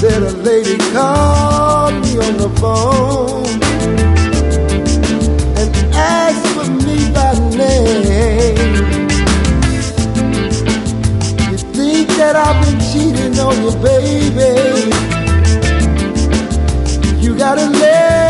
Said a lady called me on the phone and asked for me by name. You think that I've been cheating on you, baby? You gotta let